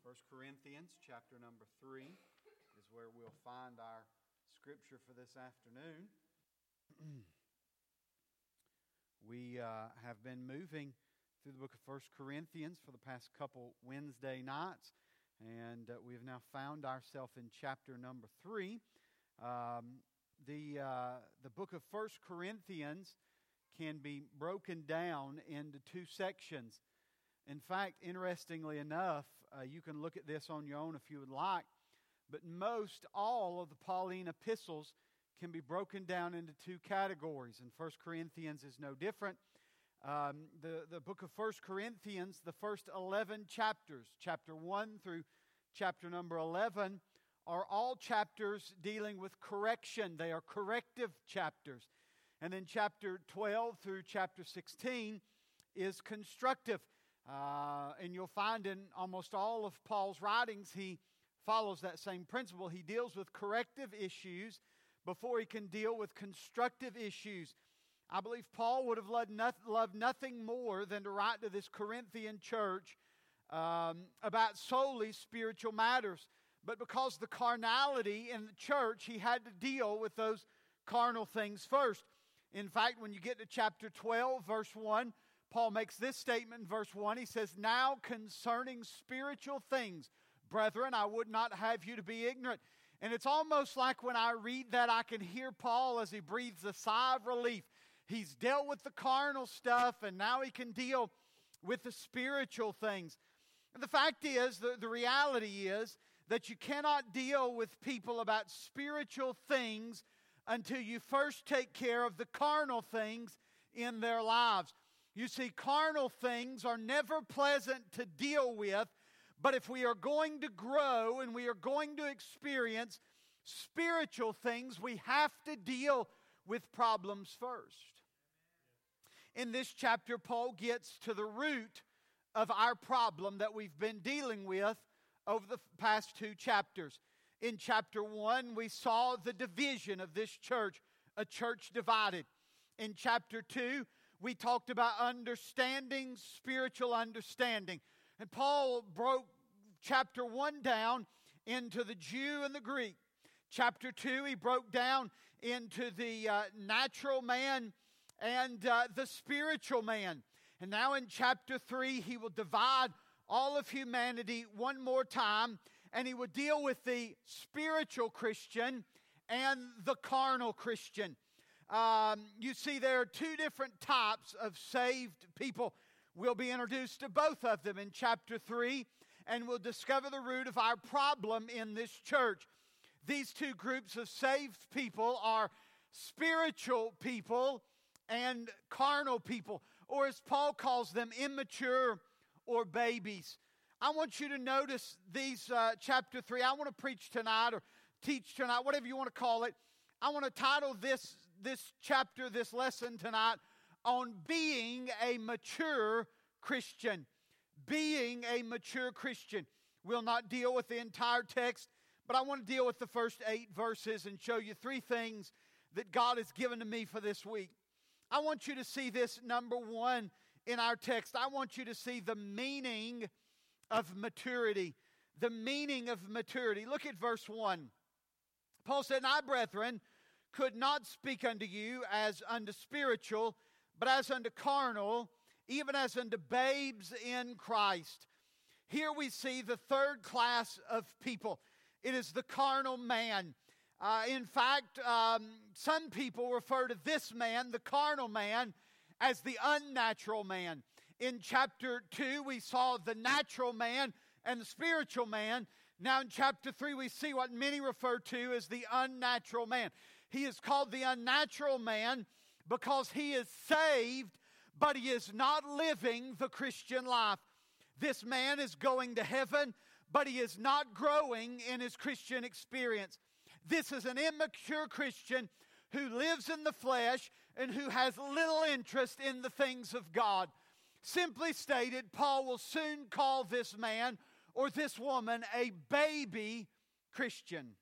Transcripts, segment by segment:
1 Corinthians chapter number 3 is where we'll find our scripture for this afternoon. We have been moving through the book of 1 Corinthians for the past couple Wednesday nights, and we have now found ourselves in chapter number 3. The book of 1 Corinthians can be broken down into two sections. In fact, interestingly enough, you can look at this on your own if you would like, but most all of the Pauline epistles can be broken down into two categories, and 1 Corinthians is no different. The book of 1 Corinthians, the first 11 chapters, chapter 1 through chapter number 11, are all chapters dealing with correction. They are corrective chapters. And then chapter 12 through chapter 16 is constructive. And you'll find in almost all of Paul's writings, he follows that same principle. He deals with corrective issues before he can deal with constructive issues. I believe Paul would have loved nothing more than to write to this Corinthian church about solely spiritual matters. But because of the carnality in the church, he had to deal with those carnal things first. In fact, when you get to chapter 12, verse 1, Paul makes this statement in verse 1. He says, "Now concerning spiritual things, brethren, I would not have you to be ignorant." And it's almost like when I read that, I can hear Paul as he breathes a sigh of relief. He's dealt with the carnal stuff, and now he can deal with the spiritual things. And the fact is, the reality is that you cannot deal with people about spiritual things until you first take care of the carnal things in their lives. You see, carnal things are never pleasant to deal with, but if we are going to grow and we are going to experience spiritual things, we have to deal with problems first. In this chapter, Paul gets to the root of our problem that we've been dealing with over the past two chapters. In chapter 1, we saw the division of this church, a church divided. In chapter 2, we talked about understanding, spiritual understanding. And Paul broke chapter 1 down into the Jew and the Greek. Chapter 2, he broke down into the natural man and the spiritual man. And now in chapter 3, he will divide all of humanity one more time, and he will deal with the spiritual Christian and the carnal Christian. You see, there are two different types of saved people. We'll be introduced to both of them in chapter 3, and we'll discover the root of our problem in this church. These two groups of saved people are spiritual people and carnal people, or as Paul calls them, immature or babies. I want you to notice these chapter 3. I want to preach tonight or teach tonight, whatever you want to call it. I want to title this chapter, this lesson tonight, on being a mature Christian. Being a mature Christian. We'll not deal with the entire text, but I want to deal with the first 8 verses and show you 3 things that God has given to me for this week. I want you to see this, number 1, in our text. I want you to see the meaning of maturity. The meaning of maturity. Look at verse 1. Paul said, "And I, brethren, could not speak unto you as unto spiritual, but as unto carnal, even as unto babes in Christ." Here we see the third class of people. It is the carnal man. In fact, some people refer to this man, the carnal man, as the unnatural man. In chapter 2, we saw the natural man and the spiritual man. Now in chapter 3, we see what many refer to as the unnatural man. He is called the unnatural man because he is saved, but he is not living the Christian life. This man is going to heaven, but he is not growing in his Christian experience. This is an immature Christian who lives in the flesh and who has little interest in the things of God. Simply stated, Paul will soon call this man or this woman a baby Christian.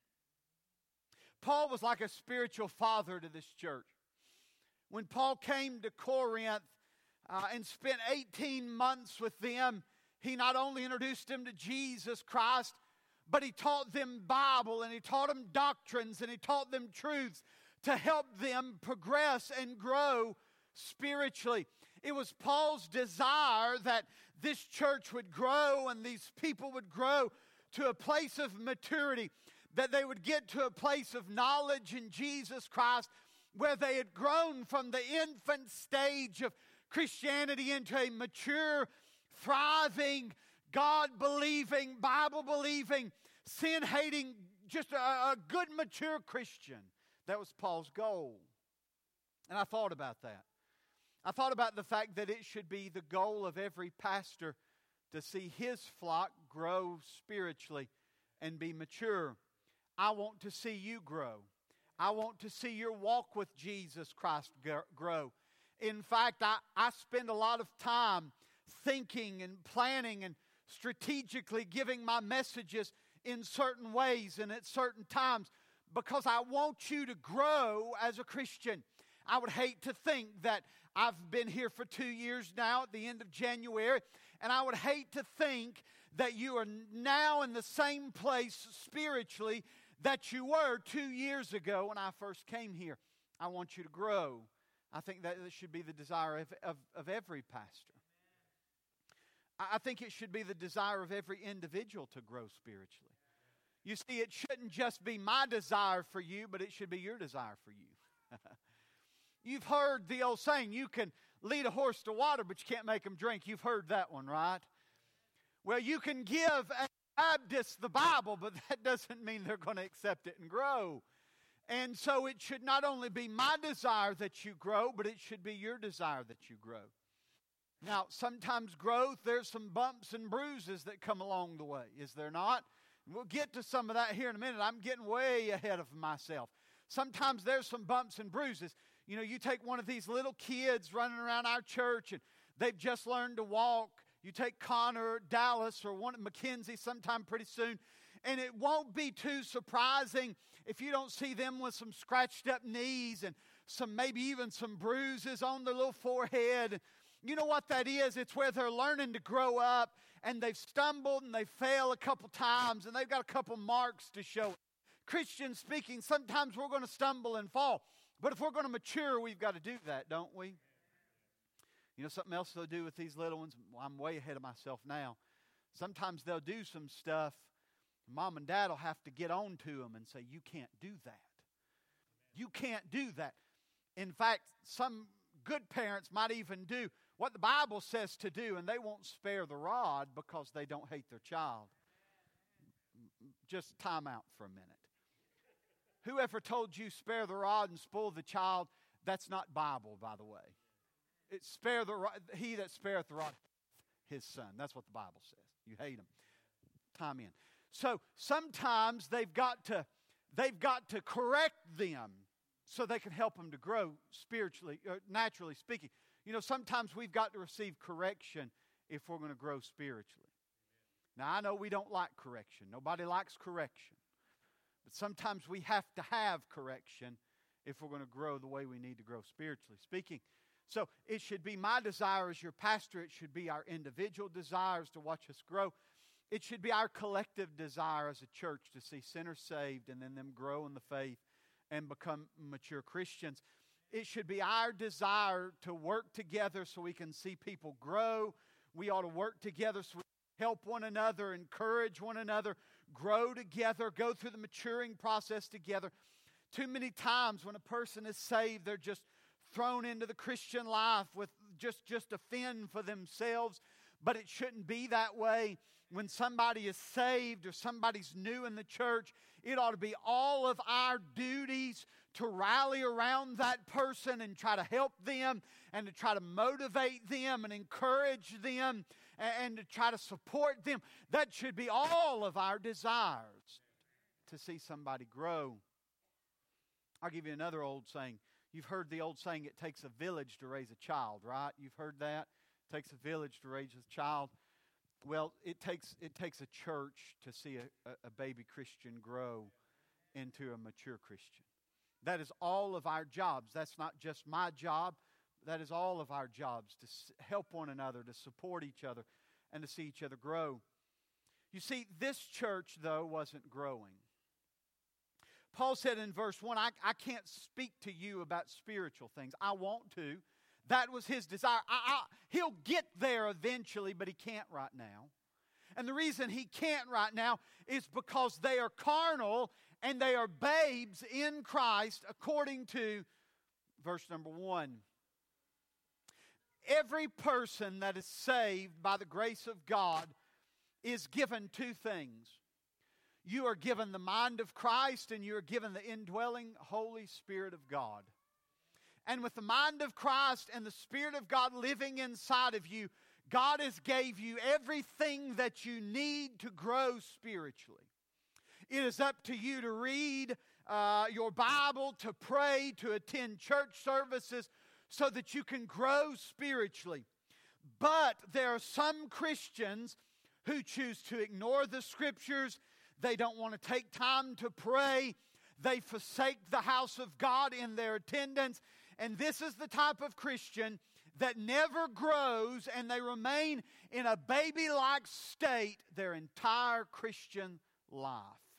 Paul was like a spiritual father to this church. When Paul came to Corinth and spent 18 months with them, He not only introduced them to Jesus Christ, but He taught them Bible, and He taught them doctrines, and He taught them truths to help them progress and grow spiritually. It was Paul's desire that this church would grow and these people would grow to a place of maturity, that they would get to a place of knowledge in Jesus Christ where they had grown from the infant stage of Christianity into a mature, thriving, God-believing, Bible-believing, sin-hating, just a good, mature Christian. That was Paul's goal. And I thought about that. I thought about the fact that it should be the goal of every pastor to see his flock grow spiritually and be mature. I want to see you grow. I want to see your walk with Jesus Christ grow. In fact, I spend a lot of time thinking and planning and strategically giving my messages in certain ways and at certain times because I want you to grow as a Christian. I would hate to think that I've been here for 2 years now at the end of January, and I would hate to think that you are now in the same place spiritually that you were 2 years ago when I first came here. I want you to grow. I think that should be the desire of every pastor. I think it should be the desire of every individual to grow spiritually. You see, it shouldn't just be my desire for you, but it should be your desire for you. You've heard the old saying, you can lead a horse to water, but you can't make him drink. You've heard that one, right? Well, you can give a Baptist the Bible, but that doesn't mean they're going to accept it and grow. And so it should not only be my desire that you grow, but it should be your desire that you grow. Now, sometimes growth, there's some bumps and bruises that come along the way, is there not? We'll get to some of that here in a minute. I'm getting way ahead of myself. Sometimes there's some bumps and bruises. You know, you take one of these little kids running around our church and they've just learned to walk. You take Connor or Dallas or one of Mackenzie sometime pretty soon, and it won't be too surprising if you don't see them with some scratched up knees and some maybe even some bruises on their little forehead. You know what that is? It's where they're learning to grow up and they've stumbled and they fail a couple times and they've got a couple marks to show it. Christian speaking, sometimes we're going to stumble and fall. But if we're going to mature, we've got to do that, don't we? You know, something else they'll do with these little ones, well, I'm way ahead of myself now. Sometimes they'll do some stuff. Mom and Dad will have to get on to them and say, you can't do that. You can't do that. In fact, some good parents might even do what the Bible says to do, and they won't spare the rod because they don't hate their child. Just time out for a minute. Whoever told you spare the rod and spoil the child, that's not Bible, by the way. It's spare the rod, he that spareth the rod, his son. That's what the Bible says. You hate him. Time in. So sometimes they've got to correct them so they can help them to grow spiritually, naturally speaking. You know, sometimes we've got to receive correction if we're going to grow spiritually. Now, I know we don't like correction. Nobody likes correction. But sometimes we have to have correction if we're going to grow the way we need to grow spiritually speaking. So it should be my desire as your pastor. It should be our individual desires to watch us grow. It should be our collective desire as a church to see sinners saved and then them grow in the faith and become mature Christians. It should be our desire to work together so we can see people grow. We ought to work together so we can help one another, encourage one another, grow together, go through the maturing process together. Too many times when a person is saved, they're just thrown into the Christian life with just a fin for themselves. But it shouldn't be that way. When somebody is saved or somebody's new in the church, it ought to be all of our duties to rally around that person and try to help them and to try to motivate them and encourage them and to try to support them. That should be all of our desires to see somebody grow. I'll give you another old saying. You've heard the old saying, it takes a village to raise a child, right? You've heard that? It takes a village to raise a child. Well, it takes a church to see a baby Christian grow into a mature Christian. That is all of our jobs. That's not just my job. That is all of our jobs, to help one another, to support each other, and to see each other grow. You see, this church, though, wasn't growing. Paul said in verse 1, I can't speak to you about spiritual things. I want to. That was his desire. He'll get there eventually, but he can't right now. And the reason he can't right now is because they are carnal and they are babes in Christ, according to verse number 1. Every person that is saved by the grace of God is given two things. You are given the mind of Christ, and you are given the indwelling Holy Spirit of God. And with the mind of Christ and the Spirit of God living inside of you, God has gave you everything that you need to grow spiritually. It is up to you to read your Bible, to pray, to attend church services so that you can grow spiritually. But there are some Christians who choose to ignore the Scriptures. They don't want to take time to pray. They forsake the house of God in their attendance. And this is the type of Christian that never grows, and they remain in a baby-like state their entire Christian life.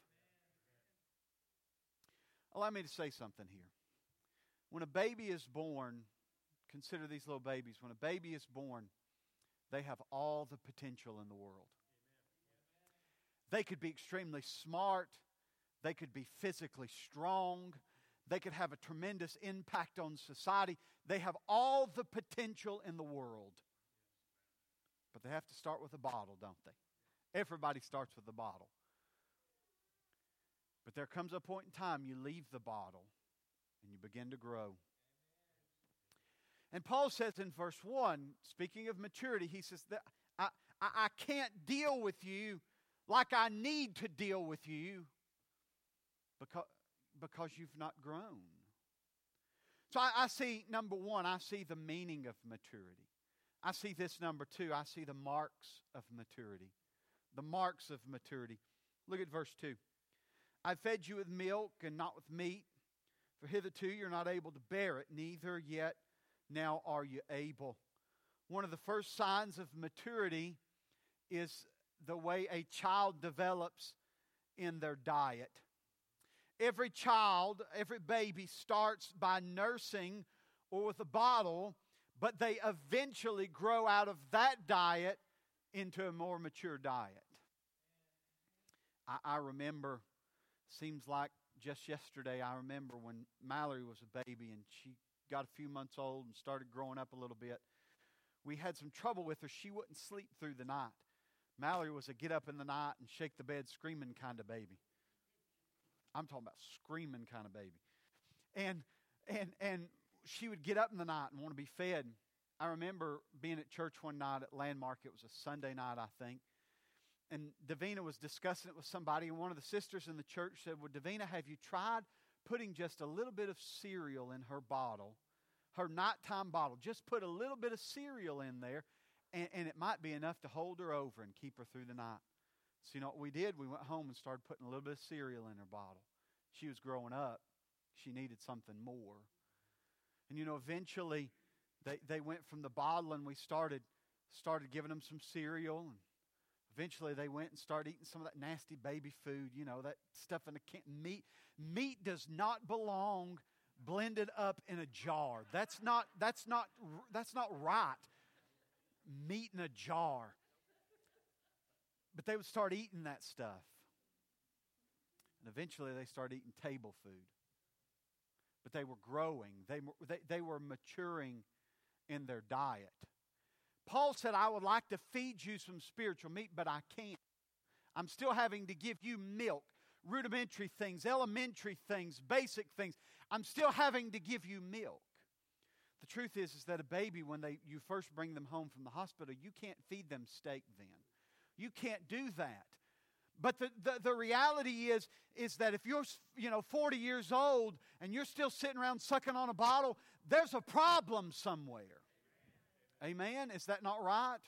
Allow me to say something here. When a baby is born, consider these little babies. When a baby is born, they have all the potential in the world. They could be extremely smart. They could be physically strong. They could have a tremendous impact on society. They have all the potential in the world. But they have to start with a bottle, don't they? Everybody starts with a bottle. But there comes a point in time you leave the bottle and you begin to grow. And Paul says in verse 1, speaking of maturity, he says that I can't deal with you like I need to deal with you because you've not grown. So I see, number one, I see the meaning of maturity. I see this, number two, I see the marks of maturity. The marks of maturity. Look at verse 2. I fed you with milk and not with meat, for hitherto you're not able to bear it, neither yet now are you able. One of the first signs of maturity is the way a child develops in their diet. Every child, every baby starts by nursing or with a bottle, but they eventually grow out of that diet into a more mature diet. I remember, seems like just yesterday, I remember when Mallory was a baby and she got a few months old and started growing up a little bit. We had some trouble with her. She wouldn't sleep through the night. Mallory was a get up in the night and shake the bed screaming kind of baby. I'm talking about screaming kind of baby. And she would get up in the night and want to be fed. I remember being at church one night at Landmark. It was a Sunday night, I think. And Davina was discussing it with somebody, and one of the sisters in the church said, well, Davina, have you tried putting just a little bit of cereal in her bottle, her nighttime bottle? Just put a little bit of cereal in there, and it might be enough to hold her over and keep her through the night. So you know what we did? We went home and started putting a little bit of cereal in her bottle. She was growing up. She needed something more. And you know, eventually they went from the bottle, and we started giving them some cereal, and eventually they went and started eating some of that nasty baby food, you know, that stuff in a can. Meat does not belong blended up in a jar. That's not right. Meat in a jar. But they would start eating that stuff. And eventually they started eating table food. But they were growing. They were maturing in their diet. Paul said, I would like to feed you some spiritual meat, but I can't. I'm still having to give you milk, rudimentary things, elementary things, basic things. I'm still having to give you milk. The truth is that a baby, when you first bring them home from the hospital, you can't feed them steak then. You can't do that. But the reality is that if you're 40 years old and you're still sitting around sucking on a bottle, there's a problem somewhere. Amen? Is that not right?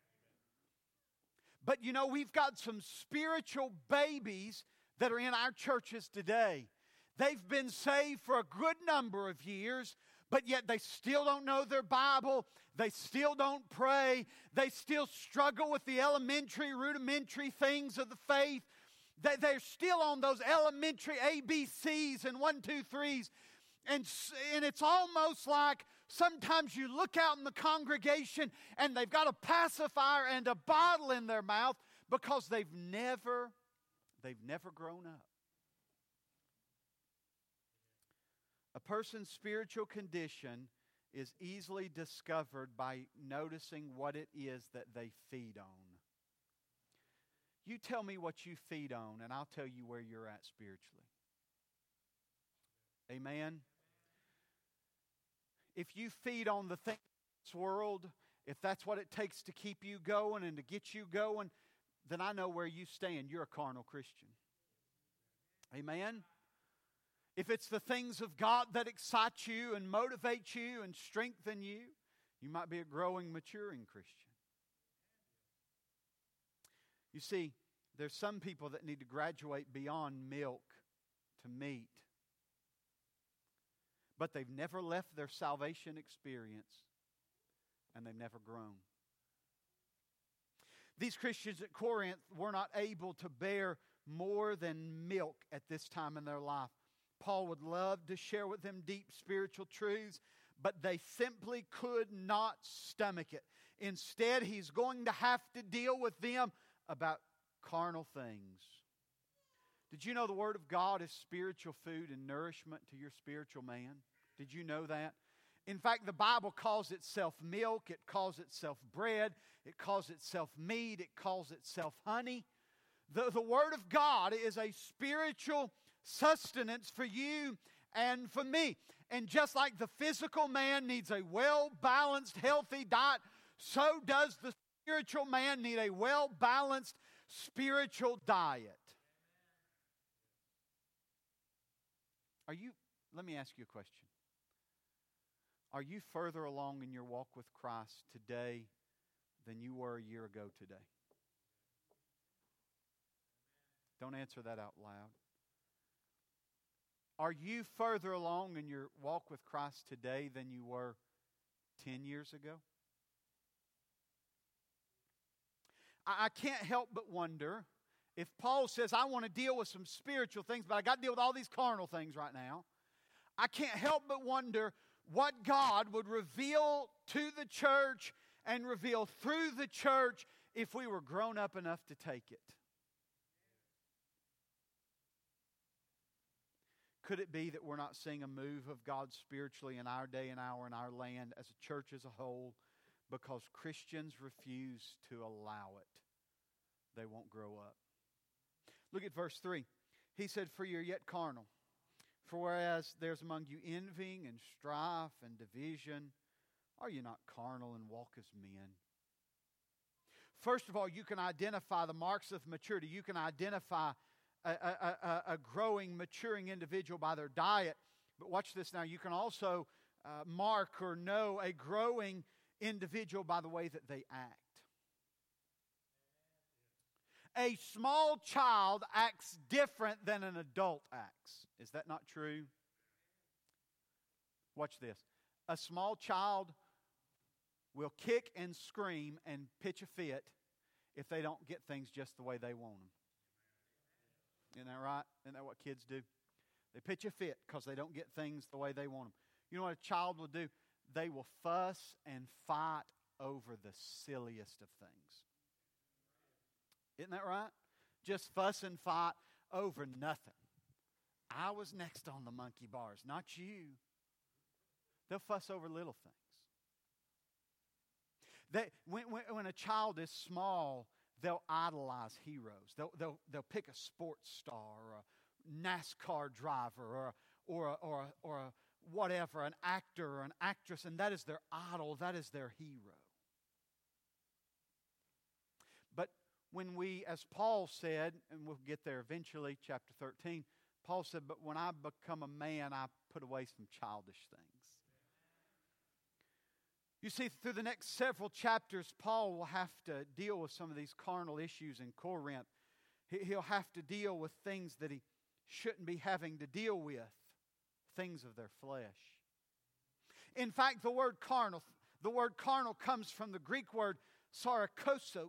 But you know, we've got some spiritual babies that are in our churches today. They've been saved for a good number of years, But yet they still don't know their Bible. They still don't pray. They still struggle with the elementary, rudimentary things of the faith. They're still on those elementary ABCs and 1, 2, 3s. And it's almost like sometimes you look out in the congregation and they've got a pacifier and a bottle in their mouth because they've never grown up. A person's spiritual condition is easily discovered by noticing what it is that they feed on. You tell me what you feed on, and I'll tell you where you're at spiritually. Amen? If you feed on the things of this world, if that's what it takes to keep you going and to get you going, then I know where you stand. You're a carnal Christian. Amen? If it's the things of God that excite you and motivate you and strengthen you, you might be a growing, maturing Christian. You see, there's some people that need to graduate beyond milk to meat. But they've never left their salvation experience, and they've never grown. These Christians at Corinth were not able to bear more than milk at this time in their life. Paul would love to share with them deep spiritual truths, but they simply could not stomach it. Instead, he's going to have to deal with them about carnal things. Did you know the Word of God is spiritual food and nourishment to your spiritual man? Did you know that? In fact, the Bible calls itself milk, it calls itself bread, it calls itself meat, it calls itself honey. The Word of God is a spiritual sustenance for you and for me. And just like the physical man needs a well-balanced, healthy diet, so does the spiritual man need a well-balanced spiritual diet. Let me ask you a question. Are you further along in your walk with Christ today than you were a year ago today? Don't answer that out loud. Are you further along in your walk with Christ today than you were 10 years ago? I can't help but wonder if Paul says, I want to deal with some spiritual things, but I got to deal with all these carnal things right now. I can't help but wonder what God would reveal to the church and reveal through the church if we were grown up enough to take it. Could it be that we're not seeing a move of God spiritually in our day and hour in our land as a church as a whole because Christians refuse to allow it? They won't grow up. Look at verse 3. He said, for you're yet carnal. For whereas there's among you envying and strife and division, are you not carnal and walk as men? First of all, you can identify the marks of maturity. You can identify a growing, maturing individual by their diet. But watch this now. You can also mark or know a growing individual by the way that they act. A small child acts different than an adult acts. Is that not true? Watch this. A small child will kick and scream and pitch a fit if they don't get things just the way they want them. Isn't that right? Isn't that what kids do? They pitch a fit because they don't get things the way they want them. You know what a child will do? They will fuss and fight over the silliest of things. Isn't that right? Just fuss and fight over nothing. I was next on the monkey bars, not you. They'll fuss over little things. When a child is small, they'll idolize heroes. They'll pick a sports star or a NASCAR driver or a whatever, an actor or an actress, and that is their idol. That is their hero. But when we, as Paul said, and we'll get there eventually, chapter 13, Paul said, but when I become a man, I put away some childish things. You see, through the next several chapters, Paul will have to deal with some of these carnal issues in Corinth. He'll have to deal with things that he shouldn't be having to deal with, things of their flesh. In fact, the word carnal comes from the Greek word sarakokos.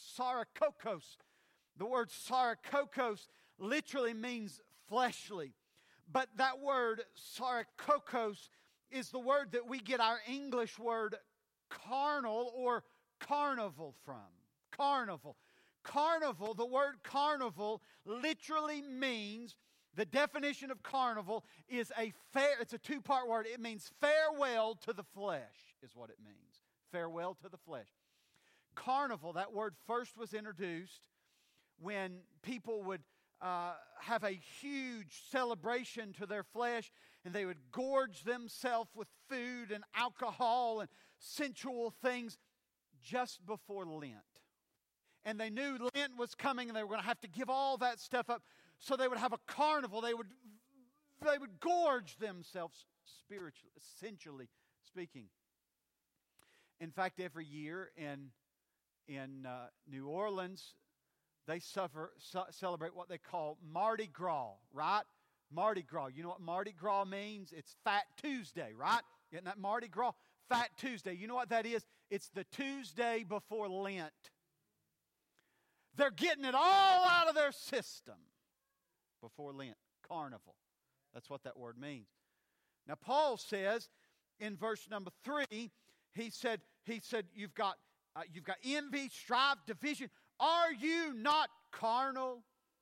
The word sarakokos literally means fleshly. But that word sarakokos is the word that we get our English word carnal or carnival from. Carnival. Carnival, the word carnival literally means, the definition of carnival is it's a two-part word. It means farewell to the flesh, is what it means. Farewell to the flesh. Carnival, that word first was introduced when people would have a huge celebration to their flesh, and they would gorge themselves with food and alcohol and sensual things just before Lent. And they knew Lent was coming and they were going to have to give all that stuff up. So they would have a carnival. They would gorge themselves spiritually, essentially speaking. In fact, every year in New Orleans, they celebrate what they call Mardi Gras, right? Mardi Gras. You know what Mardi Gras means? It's Fat Tuesday, right? Isn't that Mardi Gras? Fat Tuesday. You know what that is? It's the Tuesday before Lent. They're getting it all out of their system before Lent. Carnival. That's what that word means. Now, Paul says in verse number 3, he said, you've got envy, strife, division. Are you not carnal?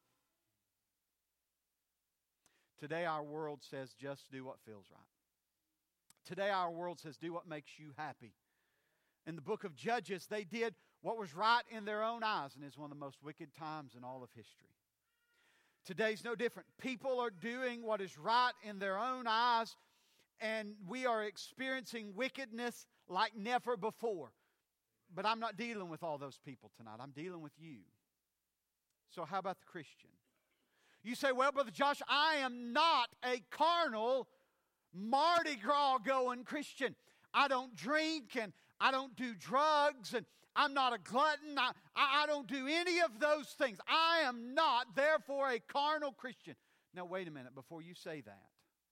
Today our world says just do what feels right. Today our world says do what makes you happy. In the book of Judges, they did what was right in their own eyes, and it's one of the most wicked times in all of history. Today's no different. People are doing what is right in their own eyes, and we are experiencing wickedness like never before. But I'm not dealing with all those people tonight. I'm dealing with you. So how about the Christian? You say, well, Brother Josh, I am not a carnal, Mardi Gras going Christian. I don't drink and I don't do drugs and I'm not a glutton. I don't do any of those things. I am not, therefore, a carnal Christian. Now, wait a minute before you say that.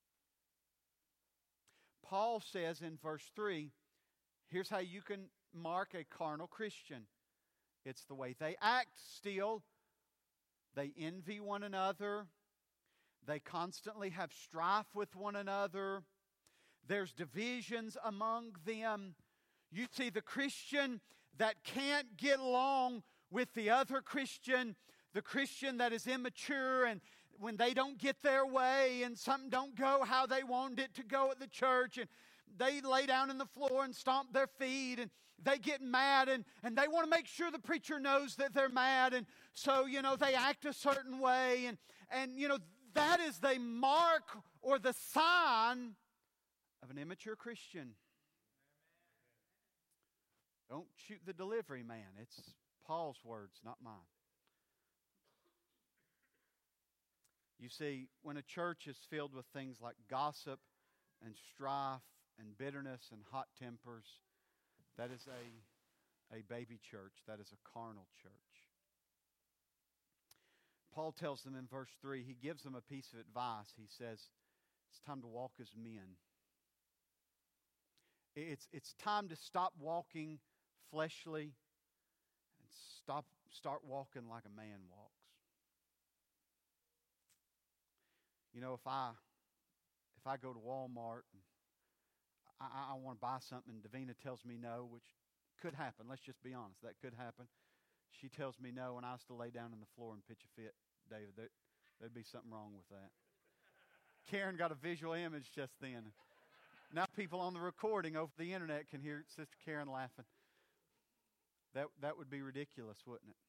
Paul says in verse 3, here's how you can mark a carnal Christian. It's the way they act still. They envy one another. They constantly have strife with one another. There's divisions among them. You see the Christian that can't get along with the other Christian, the Christian that is immature, and when they don't get their way and something don't go how they wanted it to go at the church, and they lay down on the floor and stomp their feet, and they get mad, and they want to make sure the preacher knows that they're mad, and so, they act a certain way, and that is the mark or the sign of an immature Christian. Don't shoot the delivery man. It's Paul's words, not mine. You see, when a church is filled with things like gossip and strife and bitterness and hot tempers, that is a baby church. That is a carnal church. Paul tells them in verse 3, he gives them a piece of advice. He says, it's time to walk as men. It's time to stop walking fleshly and start walking like a man walks. If I go to Walmart and I want to buy something and Davina tells me no, which could happen. Let's just be honest. That could happen. She tells me no and I was to lay down on the floor and pitch a fit, David. There'd be something wrong with that. Karen got a visual image just then. Now people on the recording over the internet can hear Sister Karen laughing. That would be ridiculous, wouldn't it?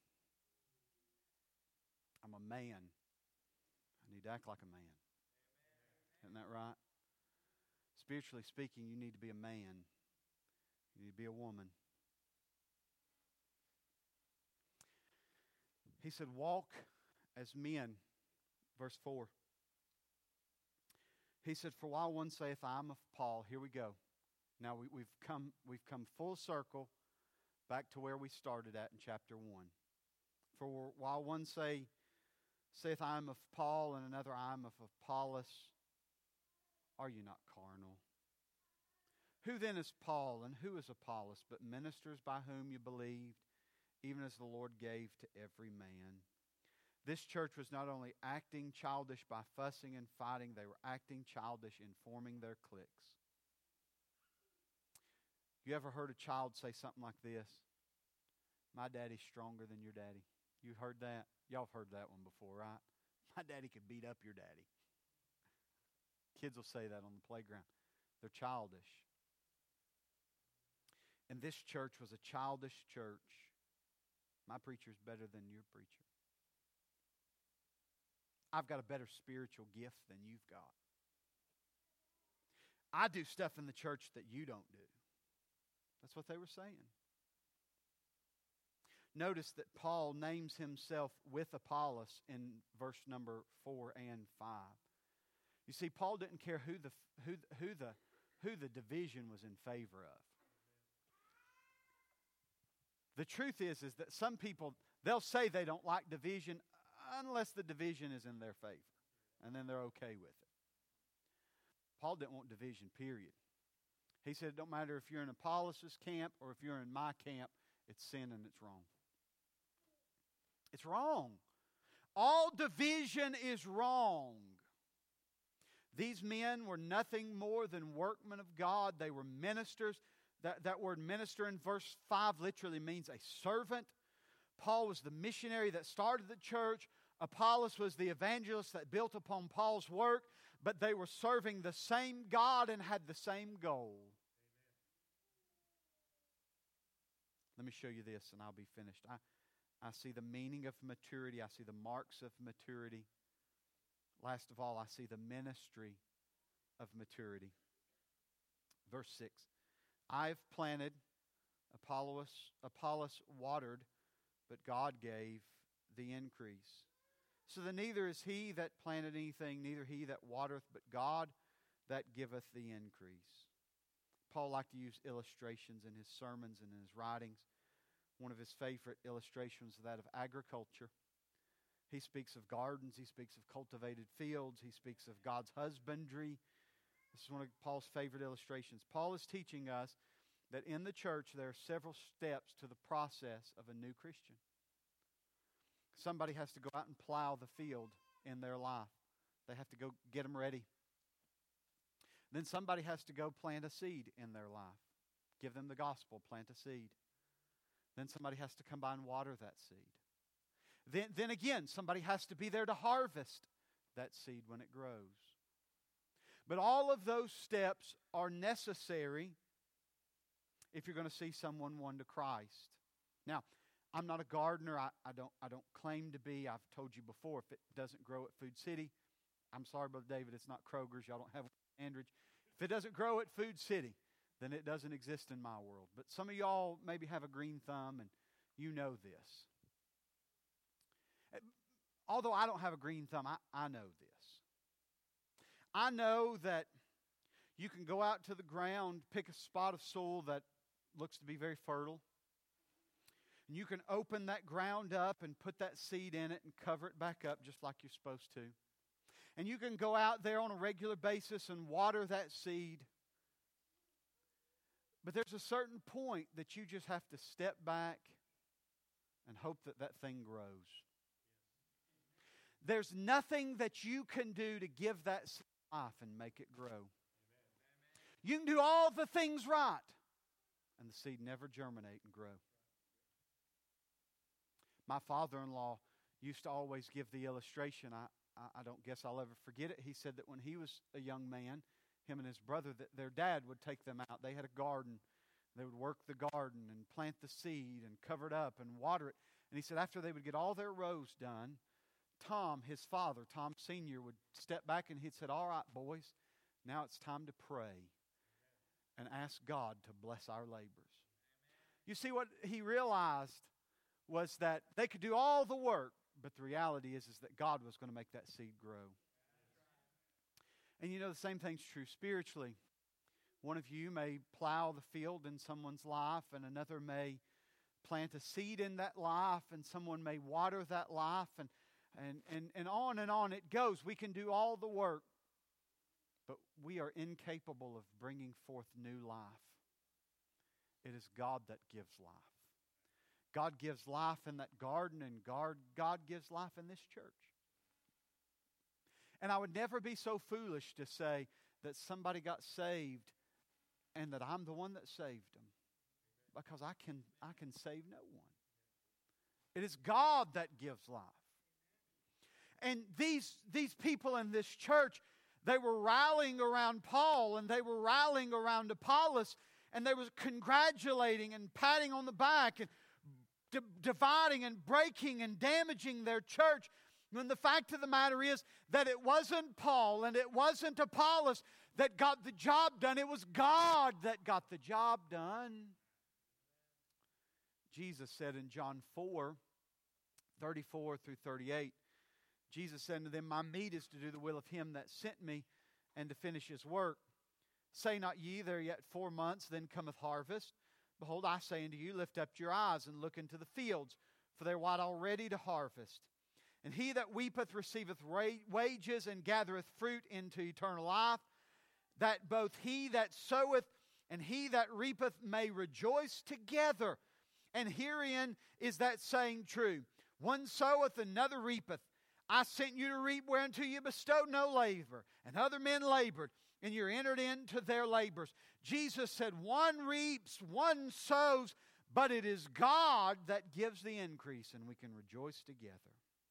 I'm a man. I need to act like a man. Isn't that right? Spiritually speaking, you need to be a man. You need to be a woman. He said, walk as men. Verse 4. He said, for while one saith, I am of Paul. Here we go. Now we've come full circle back to where we started at in chapter 1. For while one saith, I am of Paul, and another, I am of Apollos, are you not carnal? Who then is Paul and who is Apollos, but ministers by whom you believed, even as the Lord gave to every man? This church was not only acting childish by fussing and fighting, they were acting childish in forming their cliques. You ever heard a child say something like this? My daddy's stronger than your daddy. You heard that? Y'all have heard that one before, right? My daddy could beat up your daddy. Kids will say that on the playground. They're childish. And this church was a childish church. My preacher's better than your preacher. I've got a better spiritual gift than you've got. I do stuff in the church that you don't do. That's what they were saying. Notice that Paul names himself with Apollos in verse number 4 and 5. You see, Paul didn't care who the division was in favor of. The truth is that some people, they'll say they don't like division unless the division is in their favor. And then they're okay with it. Paul didn't want division, period. He said it don't matter if you're in Apollos' camp or if you're in my camp, it's sin and it's wrong. It's wrong. All division is wrong. These men were nothing more than workmen of God. They were ministers. That word minister in verse 5 literally means a servant. Paul was the missionary that started the church. Apollos was the evangelist that built upon Paul's work. But they were serving the same God and had the same goal. Let me show you this and I'll be finished. I see the meaning of maturity. I see the marks of maturity. Last of all, I see the ministry of maturity. Verse 6. I've planted, Apollos watered, but God gave the increase. So that neither is he that planted anything, neither he that watereth, but God that giveth the increase. Paul liked to use illustrations in his sermons and in his writings. One of his favorite illustrations is that of agriculture. He speaks of gardens. He speaks of cultivated fields. He speaks of God's husbandry. This is one of Paul's favorite illustrations. Paul is teaching us that in the church there are several steps to the process of a new Christian. Somebody has to go out and plow the field in their life. They have to go get them ready. Then somebody has to go plant a seed in their life. Give them the gospel, plant a seed. Then somebody has to come by and water that seed. Then again, somebody has to be there to harvest that seed when it grows. But all of those steps are necessary if you're going to see someone won to Christ. Now, I'm not a gardener. I don't claim to be. I've told you before, if it doesn't grow at Food City, I'm sorry, Brother David, it's not Kroger's. Y'all don't have Andridge. If it doesn't grow at Food City, then it doesn't exist in my world. But some of y'all maybe have a green thumb, and you know this. Although I don't have a green thumb, I know this. I know that you can go out to the ground, pick a spot of soil that looks to be very fertile, and you can open that ground up and put that seed in it and cover it back up just like you're supposed to. And you can go out there on a regular basis and water that seed. But there's a certain point that you just have to step back and hope that that thing grows. There's nothing that you can do to give that seed life and make it grow. You can do all the things right, and the seed never germinate and grow. My father-in-law used to always give the illustration. I don't guess I'll ever forget it. He said that when he was a young man, him and his brother, that their dad would take them out. They had a garden. They would work the garden and plant the seed and cover it up and water it. And he said after they would get all their rows done, Tom, his father, Tom Sr., would step back and he'd said, all right, boys, now it's time to pray and ask God to bless our labors. You see, what he realized was that they could do all the work, but the reality is that God was going to make that seed grow. And you know, the same thing's true spiritually. One of you may plow the field in someone's life, and another may plant a seed in that life, and someone may water that life, and on it goes. We can do all the work. but we are incapable of bringing forth new life. It is God that gives life. God gives life in that garden, and God gives life in this church. And I would never be so foolish to say that somebody got saved and that I'm the one that saved them, because I can save no one. It is God that gives life. And these people in this church, they were rallying around Paul, and they were rallying around Apollos, and they were congratulating and patting on the back and dividing and breaking and damaging their church. When the fact of the matter is that it wasn't Paul and it wasn't Apollos that got the job done. It was God that got the job done. Jesus said in John 4:34 through 38, Jesus said to them, "My meat is to do the will of him that sent me, and to finish his work. Say not ye, there are yet 4 months, then cometh harvest. Behold, I say unto you, lift up your eyes and look into the fields, for they are white already to harvest. And he that weepeth receiveth wages, and gathereth fruit into eternal life, that both he that soweth and he that reapeth may rejoice together. And herein is that saying true, one soweth, another reapeth. I sent you to reap whereunto you bestowed no labor, and other men labored, and you entered into their labors." Jesus said, one reaps, one sows, but it is God that gives the increase, and we can rejoice together.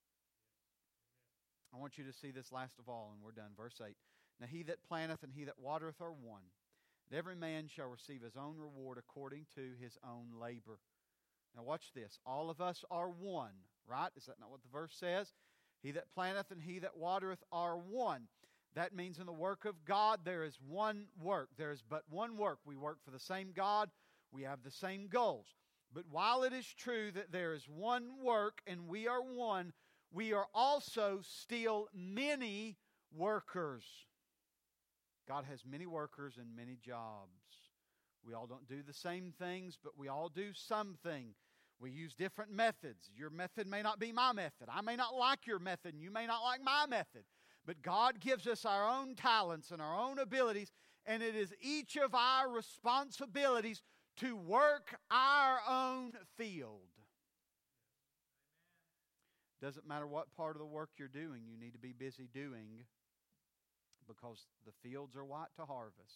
I want you to see this last of all, and we're done. Verse 8. "Now he that planteth and he that watereth are one, and every man shall receive his own reward according to his own labor." Now watch this. All of us are one, right? Is that not what the verse says? He that planteth and he that watereth are one. That means in the work of God there is one work. There is but one work. We work for the same God. We have the same goals. But while it is true that there is one work and we are one, we are also still many workers. God has many workers and many jobs. We all don't do the same things, but we all do something. We use different methods. Your method may not be my method. I may not like your method, and you may not like my method. But God gives us our own talents and our own abilities, and it is each of our responsibilities to work our own field. Doesn't matter what part of the work you're doing, you need to be busy doing, because the fields are white to harvest.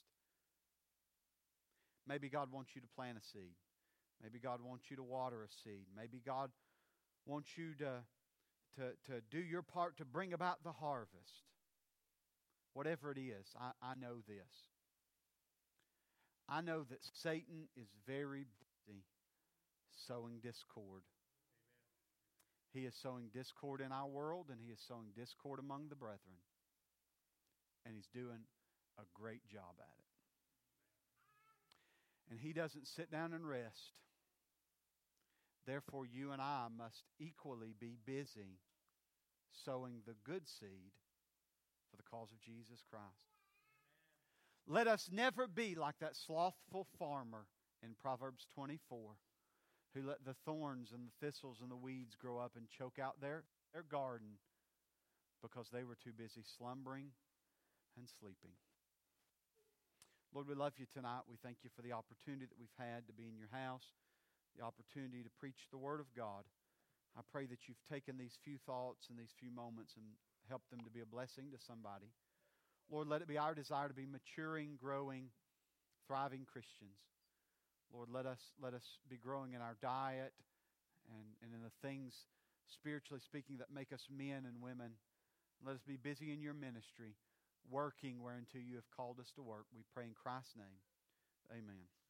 Maybe God wants you to plant a seed. Maybe God wants you to water a seed. Maybe God wants you to do your part to bring about the harvest. Whatever it is, I know this. I know that Satan is very busy sowing discord. He is sowing discord in our world, and he is sowing discord among the brethren. And he's doing a great job at it. And he doesn't sit down and rest. Therefore, you and I must equally be busy sowing the good seed for the cause of Jesus Christ. Let us never be like that slothful farmer in Proverbs 24, who let the thorns and the thistles and the weeds grow up and choke out their garden because they were too busy slumbering and sleeping. Lord, we love you tonight. We thank you for the opportunity that we've had to be in your house, the opportunity to preach the Word of God. I pray that you've taken these few thoughts and these few moments and helped them to be a blessing to somebody. Lord, let it be our desire to be maturing, growing, thriving Christians. Lord, let us be growing in our diet and in the things, spiritually speaking, that make us men and women. Let us be busy in your ministry, working whereunto you have called us to work. We pray in Christ's name. Amen.